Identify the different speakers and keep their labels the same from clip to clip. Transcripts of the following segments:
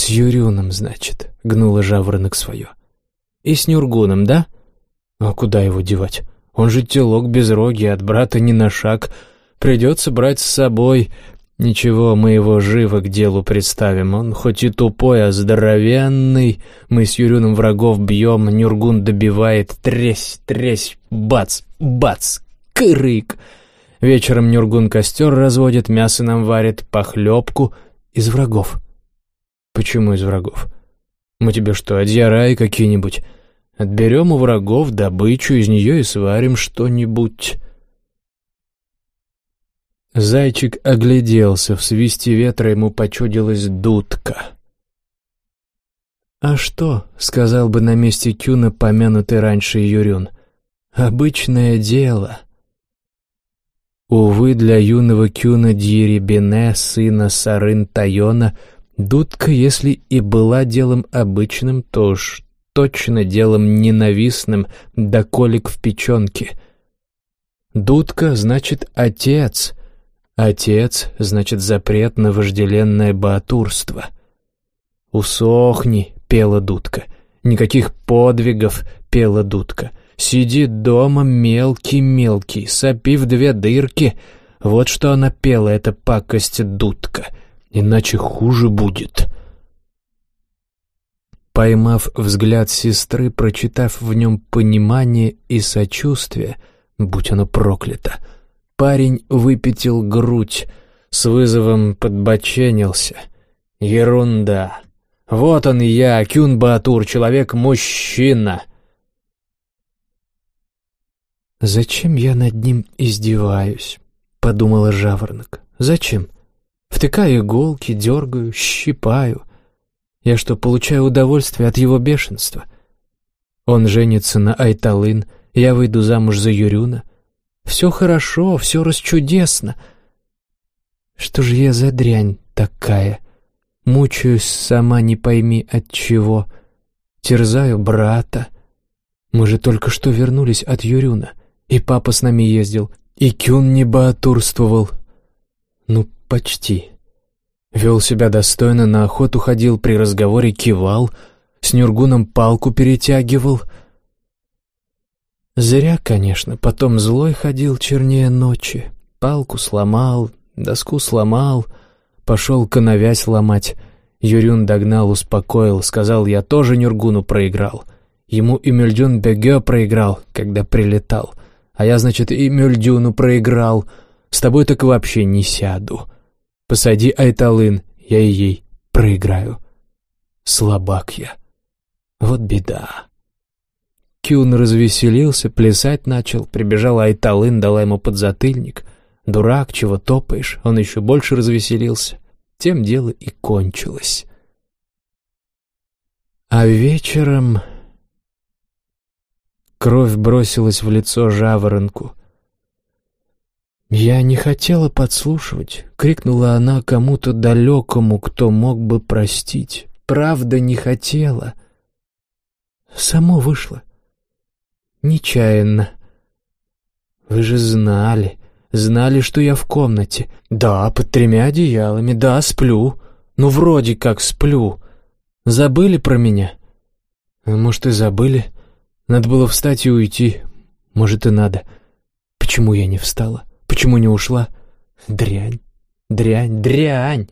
Speaker 1: Юрюном, значит, гнула жаворонок свое. И с Нюргуном, да? А куда его девать? Он же телок безрогий, от брата ни на шаг. Придется брать с собой. Ничего, мы его живо к делу представим. Он хоть и тупой, а здоровенный. Мы с Юрюном врагов бьем, Нюргун добивает. Тресь, тресь, бац, бац, кырык. Вечером Нюргун костер разводит, мясо нам варит, похлебку. Из врагов. Почему из врагов? Мы тебе что, адьяраи какие-нибудь? Отберем у врагов добычу, из нее и сварим что-нибудь. Зайчик огляделся, в свисте ветра ему почудилась дудка. «А что?» — сказал бы на месте Кюна помянутый раньше Юрюн. «Обычное дело». Увы, для юного Кюна Дьеребене, сына Сарын Тайона, дудка, если и была делом обычным, то уж точно делом ненавистным, да колик в печенке. Дудка значит «отец», отец значит запрет на вожделенное баатурство. «Усохни», — пела дудка, — «никаких подвигов», — пела дудка, — «сиди дома, мелкий-мелкий, сопи в 2 дырки». Вот что она пела, эта пакость дудка, иначе хуже будет. Поймав взгляд сестры, прочитав в нем понимание и сочувствие, будь оно проклято, парень выпятил грудь, с вызовом подбоченился. Ерунда. Вот он я, Кюн-Баатур, человек-мужчина. «Зачем я над ним издеваюсь?» — подумала жаворонок. «Зачем? Втыкаю иголки, дергаю, щипаю. Я что, получаю удовольствие от его бешенства? Он женится на Айталын, я выйду замуж за Юрюна. Все хорошо, все расчудесно. Что же я за дрянь такая? Мучаюсь сама не пойми от чего. Терзаю брата. Мы же только что вернулись от Юрюна, и папа с нами ездил, и Кюн не баатурствовал. Ну, почти. Вел себя достойно, на охоту ходил, при разговоре кивал, с Нюргуном палку перетягивал. Зря, конечно, потом злой ходил чернее ночи. Палку сломал, доску сломал, пошел коновязь ломать. Юрюн догнал, успокоил, сказал, я тоже Нюргуну проиграл. Ему и Мюльдюн Бегё проиграл, когда прилетал. А я, значит, и Мюльдюну проиграл. С тобой так вообще не сяду. Посади Айталын, я и ей проиграю. Слабак я. Вот беда. Кюн развеселился, плясать начал. Прибежала Айталын, дала ему подзатыльник. Дурак, чего топаешь? Он еще больше развеселился. Тем дело и кончилось. А вечером кровь бросилась в лицо жаворонку. «Я не хотела подслушивать», — крикнула она кому-то далекому, кто мог бы простить. «Правда, не хотела. Само вышло. Нечаянно. Вы же знали, что я в комнате. Да, под 3 одеялами, да, сплю. Ну, вроде как сплю. Забыли про меня? Может, и забыли. Надо было встать и уйти. Может, и надо. Почему я не встала? Почему не ушла? Дрянь, дрянь, дрянь!»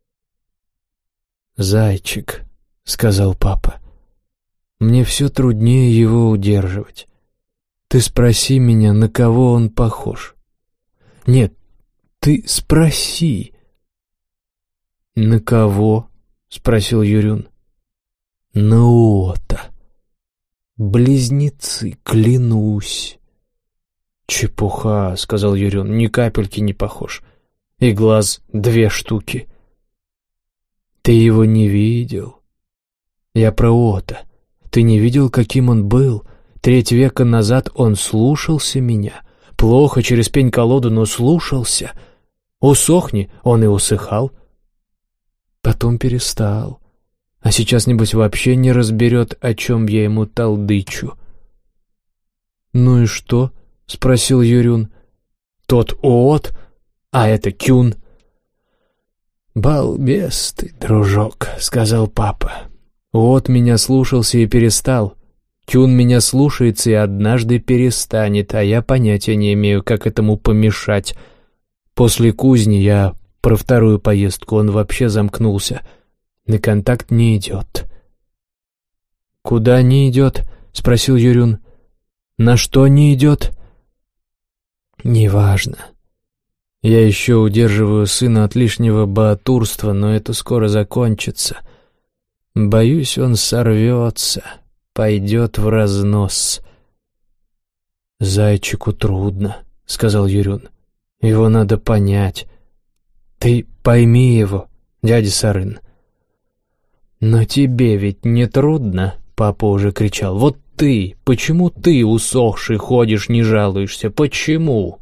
Speaker 1: «Зайчик», — сказал папа, — «мне все труднее его удерживать. Ты спроси меня, на кого он похож. Нет, ты спроси». «На кого?» — спросил Юрюн. «На Ота. Близнецы, клянусь». «Чепуха», — сказал Юрюн, — «ни капельки не похож. И глаз 2 штуки». «Ты его не видел?» «Я про Ота. Ты не видел, каким он был? 3 века назад он слушался меня. Плохо, через пень-колоду, но слушался. Усохни, он и усыхал. Потом перестал. А сейчас, небось, вообще не разберет, о чем я ему толдычу». «Ну и что?» — спросил Юрюн. «Тот Оот, а это Кюн». «Балбес ты, дружок», — сказал папа. «Вот меня слушался и перестал. Кюн меня слушается и однажды перестанет, а я понятия не имею, как этому помешать. После кузни я про вторую поездку, он вообще замкнулся. На контакт не идет». «Куда не идет?» — спросил Юрюн. «На что не идет?» «Неважно. Я еще удерживаю сына от лишнего баатурства, но это скоро закончится. Боюсь, он сорвется, пойдет в разнос». «Зайчику трудно», — сказал Юрюн. «Его надо понять. Ты пойми его, дядя Сарын». «Но тебе ведь не трудно?» — папа уже кричал. «Вот ты, почему ты, усохший, ходишь, не жалуешься? Почему?»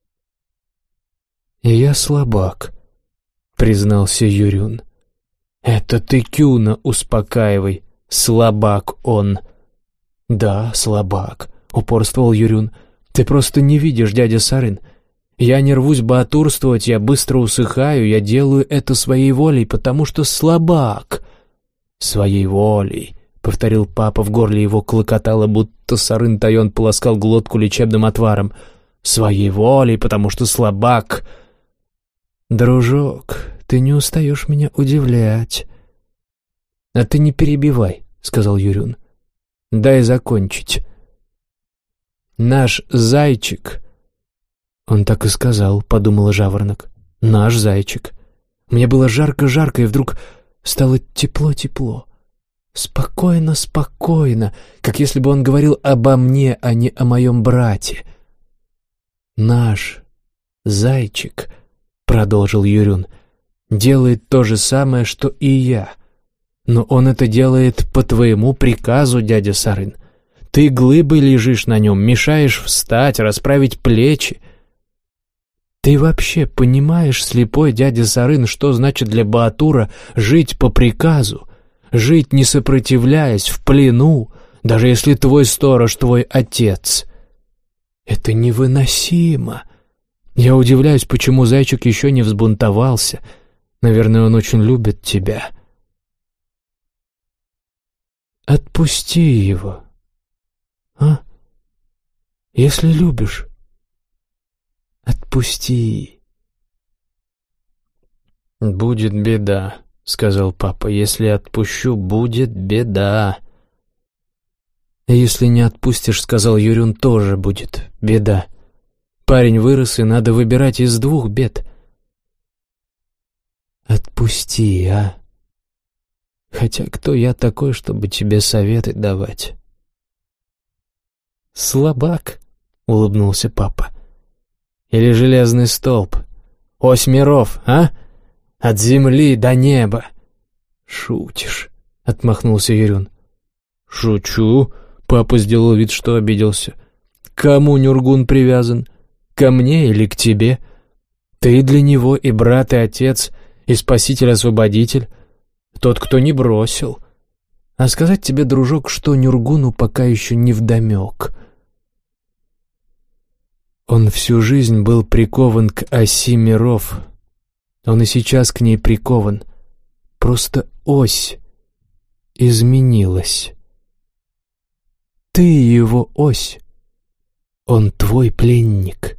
Speaker 1: «Я слабак», — признался Юрюн. «Это ты Кюна успокаивай, слабак он». «Да, слабак», — упорствовал Юрюн. «Ты просто не видишь, дядя Сарын. Я не рвусь баатурствовать, я быстро усыхаю, я делаю это своей волей, потому что слабак». «Своей волей», — повторил папа, в горле его клокотало, будто Сарын Тайон полоскал глотку лечебным отваром. «Своей волей, потому что слабак». «Дружок, ты не устаешь меня удивлять». «А ты не перебивай», — сказал Юрюн. «Дай закончить. Наш зайчик...» «Он так и сказал», — подумала Жаворонок. «Наш зайчик». Мне было жарко-жарко, и вдруг стало тепло-тепло. Спокойно, спокойно, как если бы он говорил обо мне, а не о моем брате. «Наш зайчик», — продолжил Юрюн, — «делает то же самое, что и я. Но он это делает по твоему приказу, дядя Сарын. Ты глыбой лежишь на нем, мешаешь встать, расправить плечи. Ты вообще понимаешь, слепой дядя Сарын, что значит для баатура жить по приказу, жить не сопротивляясь, в плену, даже если твой сторож твой отец? Это невыносимо. Я удивляюсь, почему зайчик еще не взбунтовался. Наверное, он очень любит тебя». «Отпусти его, а? Если любишь, отпусти». «Будет беда», — сказал папа. «Если отпущу, будет беда». «Если не отпустишь, — сказал Юрюн, — тоже будет беда. Парень вырос, и надо выбирать из двух бед». «Отпусти, а? Хотя кто я такой, чтобы тебе советы давать?» «Слабак», — улыбнулся папа. «Или железный столб? Ось миров, а? От земли до неба». «Шутишь», — отмахнулся Юрюн. «Шучу», — папа сделал вид, что обиделся. «К кому Нюргун привязан? Ко мне или к тебе? Ты для него и брат, и отец, и спаситель-освободитель, тот, кто не бросил. А сказать тебе, дружок, что Нюргуну пока еще невдомек. Он всю жизнь был прикован к оси миров. Он и сейчас к ней прикован. Просто ось изменилась. Ты его ось. Он твой пленник.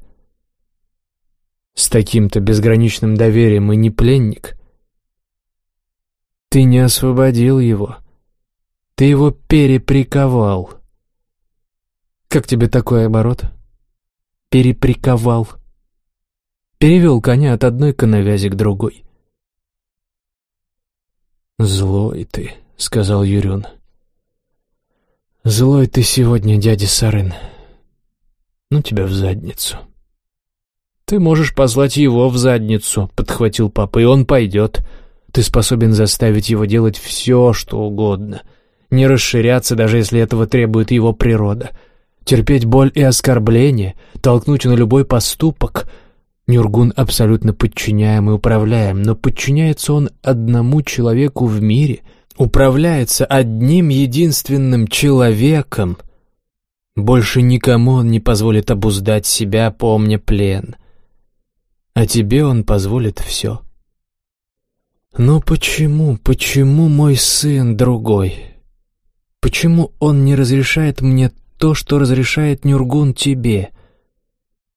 Speaker 1: С таким-то безграничным доверием и не пленник. Ты не освободил его. Ты его переприковал. Как тебе такой оборот? Переприковал. Перевел коня от одной коновязи к другой. «Злой ты», — сказал Юрюн. «Злой ты сегодня, дядя Сарын. Ну тебя в задницу». «Ты можешь послать его в задницу», — подхватил папа, — «и он пойдет. Ты способен заставить его делать все, что угодно. Не расширяться, даже если этого требует его природа. Терпеть боль и оскорбление, толкнуть на любой поступок. Нюргун абсолютно подчиняем и управляем, но подчиняется он одному человеку в мире, управляется одним единственным человеком. Больше никому он не позволит обуздать себя, помня плен. А тебе он позволит все. Но почему мой сын другой? Почему он не разрешает мне то, что разрешает Нюргун тебе?